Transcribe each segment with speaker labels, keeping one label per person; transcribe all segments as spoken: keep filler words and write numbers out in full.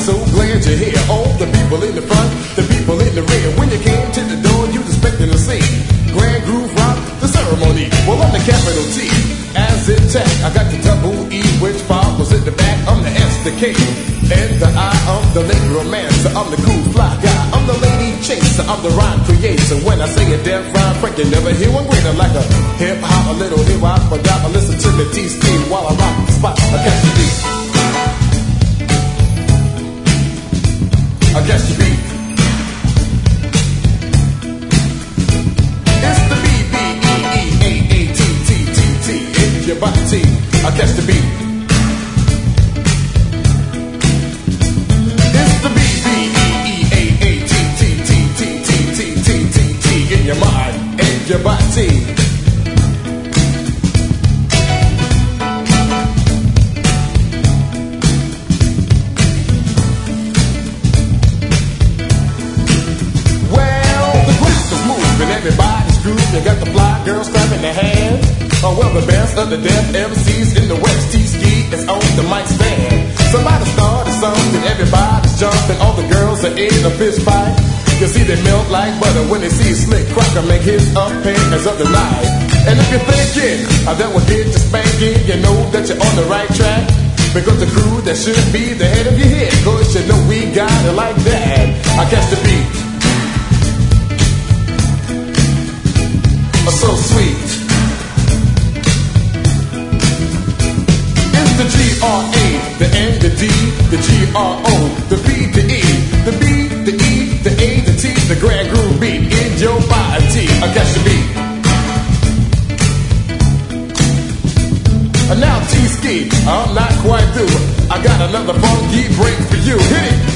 Speaker 1: so glad you're here. All the people in the front, the people in the rear. When you came to the door, you was expecting to see Grand Groove Rock, the ceremony. Well, I'm the capital T, as in tech. I got the double E, which follows in the back. I'm the S, the K, and the I. I'm the lady romancer. I'm the cool fly guy. I'm the lady chaser. I'm the rhyme creator. When I say a damn rhyme, Frank, you never hear one greater. Like a hip hop, a little hip hop, but I listen to the T-Steam while I rock the spot. I catch the beat. I catch the beat. It's the B B E E A A T T T T. It's your body. I catch the beat. It's the B B E E A A T T T T T T T T T. In your mind and your body. Everybody's groove, you got the fly girls clapping their hands. Oh, well, the best of the deaf M Cs in the West. T-Ski is on the mic stand. Somebody started something, everybody's jumping. All the girls are in a fist fight. You see they melt like butter when they see Slick Crocker make his appearance of the night. And if you're thinking uh, that will get you spanking, you know that you're on the right track. Because the crew that should be the head of your head, cause you know we got it like that. I catch the beat. So sweet. It's the G R A, the N, the D, the G R O, the B, the E, the B, the E, the A, the T, the Grand Groove beat in your body. I catch the beat. And now T-Ski, I'm not quite through. I got another funky break for you. Hit it.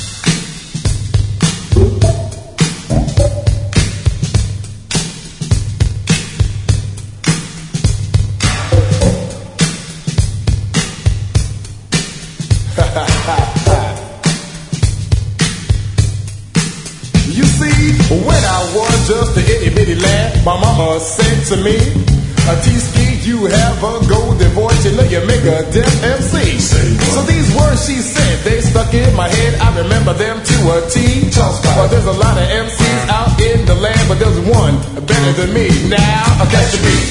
Speaker 1: You see, when I was just a itty bitty lad, my mama said to me, a T-Ski, you have a golden voice, you know you make a deaf M C. So these words she said, they stuck in my head, I remember them to a T. Well, there's a lot of M Cs out in the land, but there's one better than me. Now, I catch the beat.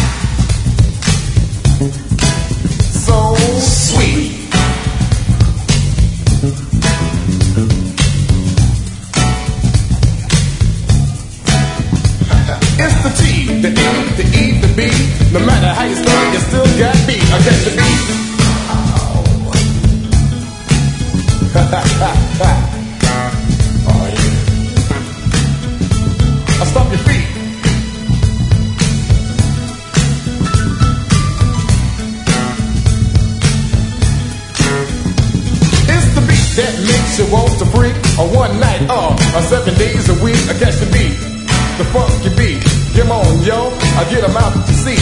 Speaker 1: So sweet. It's the T, the E, the E, the B. No matter how you start, you still got beat. I catch the beat. Oh yeah. I'll stop your feet. It's the beat that makes you want to freak. A one night off, or seven days a week. I catch the beat. The funky beat, come on, yo, I get them out to see.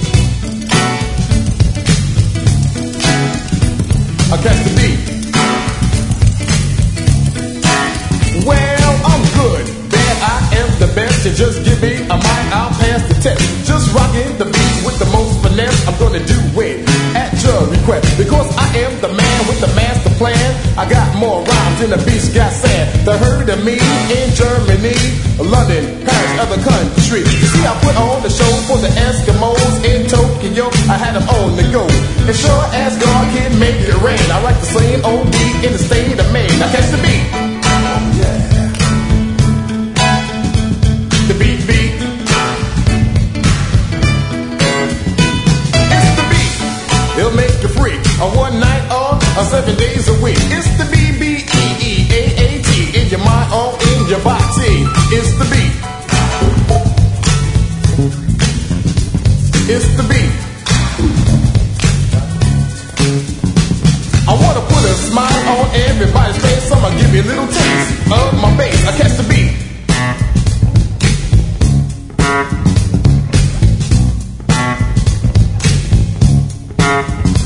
Speaker 1: I catch the beat. Well, I'm good, man, I am the best. You just give me a mic, I'll pass the test. Just rocking the beat with the most finesse. I'm gonna do it at your request, because I am the man with the master plan. I got more rhymes than the beast got sand. They heard of me in Germany, London, Paris, other countries. You see, I put on the show for the Eskimos in Tokyo. I had them on the go. And sure as God can make it rain, I like the same old beat in the state of Maine. Now catch the beat. Oh yeah. The beat beat. It's the beat. It'll make you freak. A one night off, or seven days a week. It's the B B E E A A T. In your mind, all in your body. It's the beat. It's the beat. I wanna put a smile on everybody's face, so I'ma give you a little taste of my bass. I catch the beat.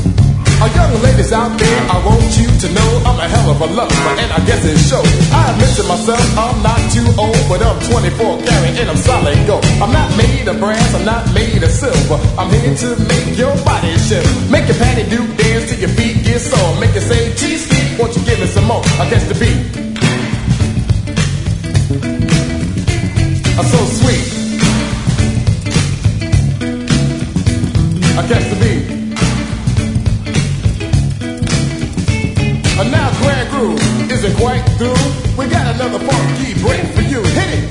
Speaker 1: All young ladies out there, I want you to know I'm a hell of a lover, and I guess it shows. I admit to myself, I'm not too old, but I'm twenty-four carat and I'm solid gold. I'm not made of brass, I'm not made of silver. I'm here to make your body shiver. Make your patty do dance till your feet get sore. Make it say, cheesesteak, won't you give me some more? I guess the beat. I'm so sweet. I guess the beat. And now Grand Groove isn't quite through. We got another funky break for you. Hit it.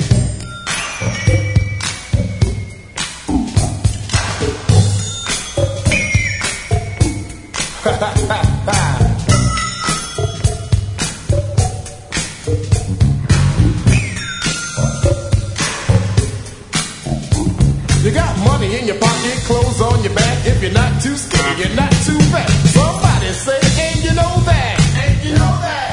Speaker 1: You got money in your pocket, clothes on your back. If you're not too skinny, you're not too fat. Somebody say, and you know that, and you know that.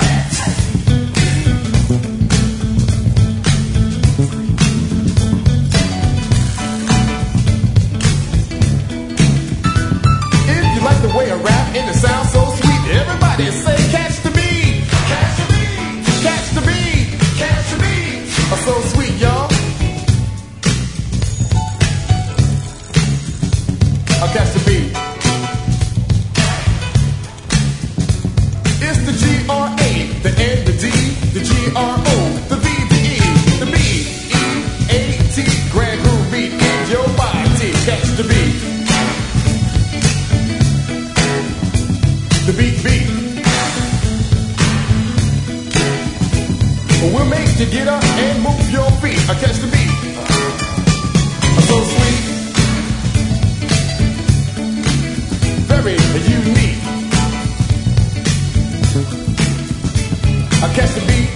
Speaker 1: If you like the way I rap and it sounds so sweet, everybody say, catch the beat, catch the beat, catch the beat, catch the beat. I'm so sweet, y'all. I'll catch the beat. It's the G R A, the N, the D, the G R O, the V, the E, the B, E, A, T, Grand Groove beat in your body. Catch the beat. The beat beat. We'll make you get up and move your feet. I catch the beat. I'm so sweet. Very unique. I catch the beat.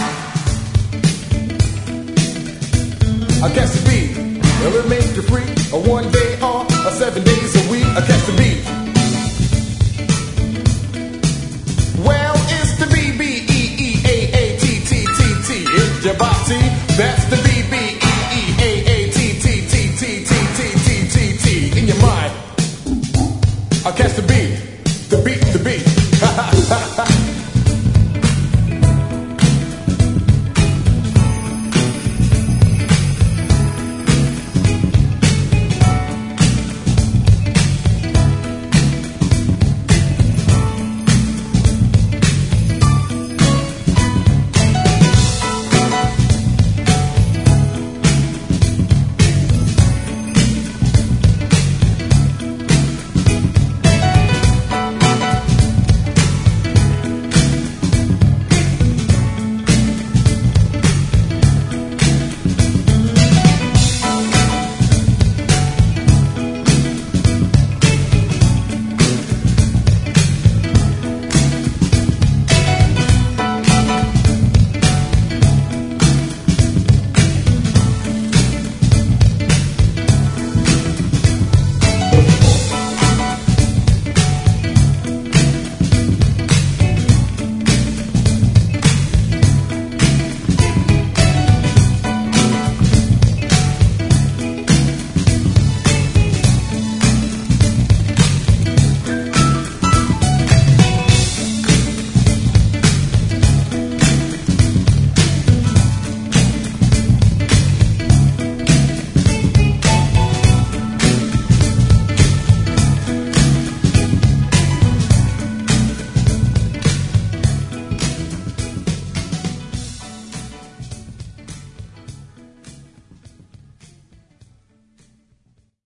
Speaker 1: I catch the beat. Well, it makes you free. A one day off, a seven days a week. I catch the beat.